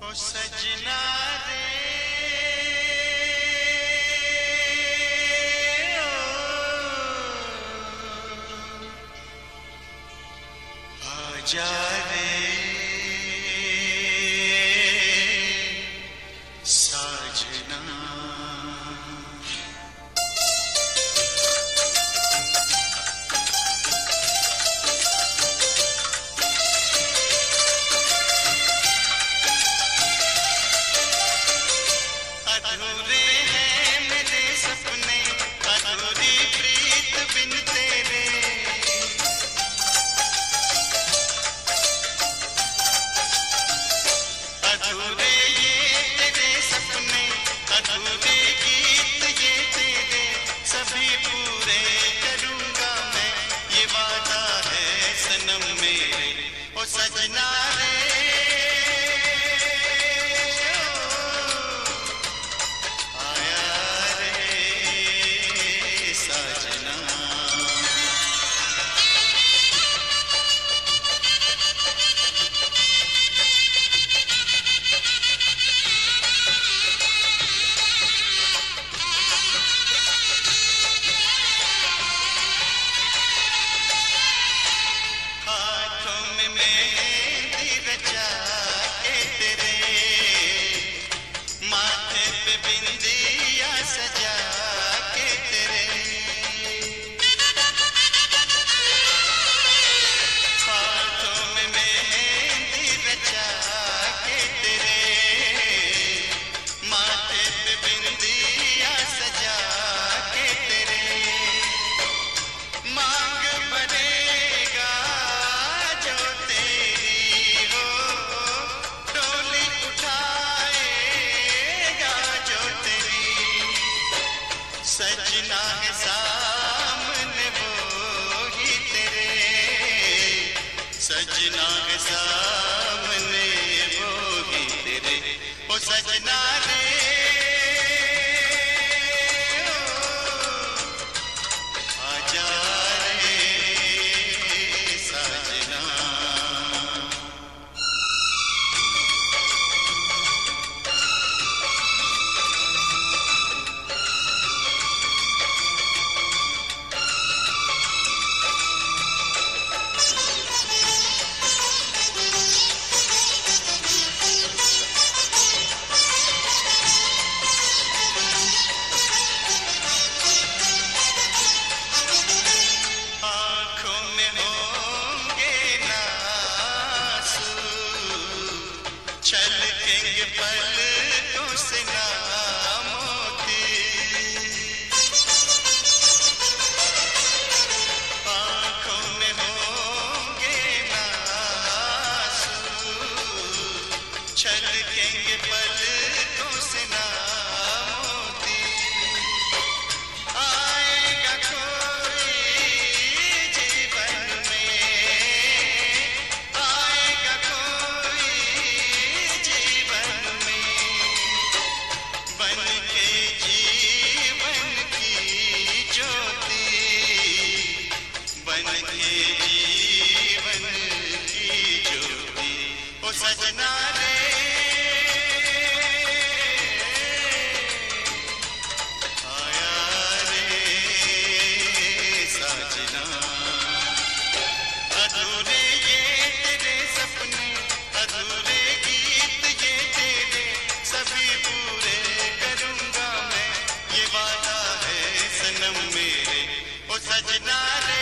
ओ सजना रे आजा रे साजना। अधूरे हैं मेरे सपने, अधूरी प्रीत बिन तेरे। अधूरे ये तेरे सपने, अधूरे गीत ये तेरे, सभी पूरे करूँगा मैं, ये वादा है सनम मेरे। ओ सजना रे सजना है सामने वो ही तेरे, सजना है सामने वो ही तेरे। ओ सजना रे आजा रे साजना। छलकेंगे पलकों से ना मोती, आँखों में होंगे ना आंसू, छलकेंगे पलकों से ना मोती। आएगा कोई जीवन में, आएगा कोई बन के जीवन की ज्योति, बन के जीवन की ज्योति। ओ सजना रे आया रे साजना। अधूरे ये तेरे सपने, अधूरे गीत ये तेरे, सभी पूरे करूँगा मैं, ये वादा है सनम मेरे। ओ सजना रे